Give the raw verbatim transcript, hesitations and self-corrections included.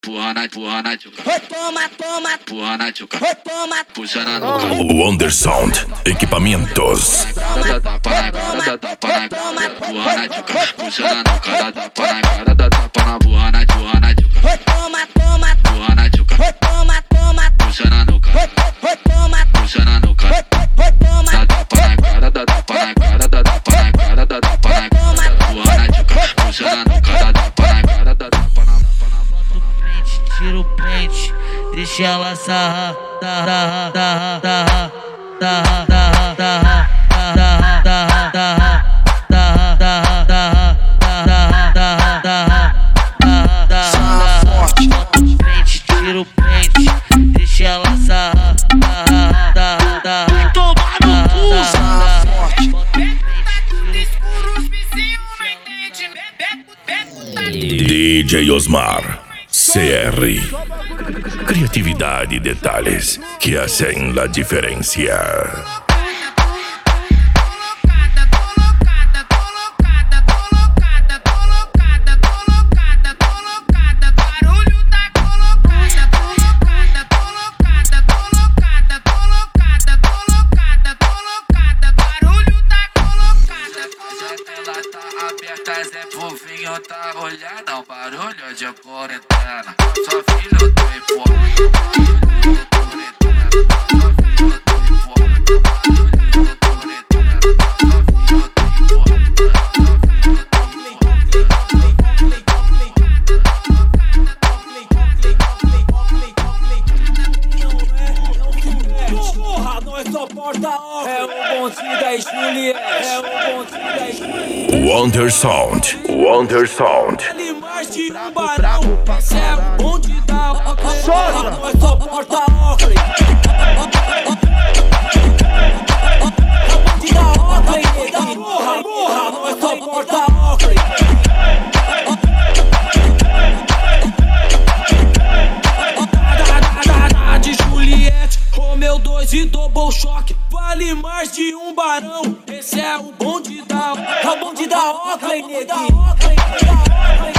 Porra na, porra na tchuca. Toma, toma, Porra na tchuca. toma, Puxa na nuca. Wondersound Equipamentos. Dá tapa na cara, dá tapa na cara. Porra na tchuca. Puxa na nuca. Dá tapa na cara, dá tapa na porra na, porra na tchuca. toma, toma, Porra na tchuca. toma, toma, Puxa na nuca. toma, Puxa na nuca. toma, Dá tapa na cara, dá tapa na cara, dá tapa na cara, dá tapa na cara. Porra na tchuca. Puxa na nuca. Dá tapa na cara, dá tapa na. Tira o pente, deixa ela sarrar, sarrar, sarrar, sarrar, sarrar, sarrar, sarrar, sarrar, sarrar, sarrar, sarrar, sarrar, sarrar, sarrar, pente, tira o pente, deixa ela sarrar, sarrar, sarrar, sarrar. Tomar no cu, sarrar forte. D J Osmar C R. Criatividade e detalhes que hacen la diferencia. Tá olhando o barulho de quarentena. Só filho do hipócrita. Porra, nós só porta off. É o bonde da Juliette. É o bonde da Juliette. Wondersound. Wondersound. Ele mais de um barão. Esse é o bonde da Oakley. Porra, nós só porta Oakley. É o bonde da Oakley. Porra, porra, nós só porta Oakley. De Juliette, Romeu dois e Double Choque. Vale mais de um barão. Esse é o bonde da, é o bonde da Oakley, neguinho.